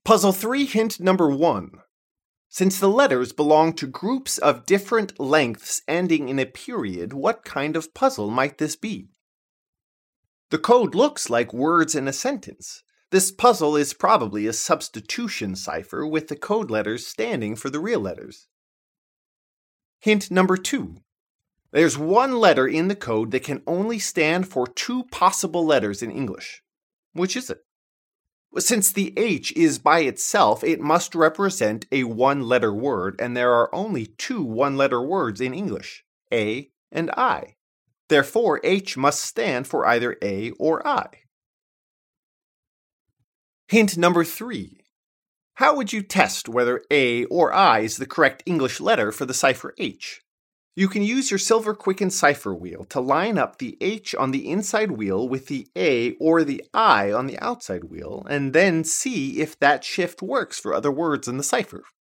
Puzzle 3, hint number 1. Since the letters belong to groups of different lengths ending in a period, what kind of puzzle might this be? The code looks like words in a sentence. This puzzle is probably a substitution cipher with the code letters standing for the real letters. Hint number 2. There's one letter in the code that can only stand for two possible letters in English. Which is it? Since the H is by itself, it must represent a one-letter word, and there are only two one-letter words in English, A and I. Therefore, H must stand for either A or I. Hint number 3. How would you test whether A or I is the correct English letter for the cipher H? You can use your Silver Quicken cipher wheel to line up the H on the inside wheel with the A or the I on the outside wheel, and then see if that shift works for other words in the cipher.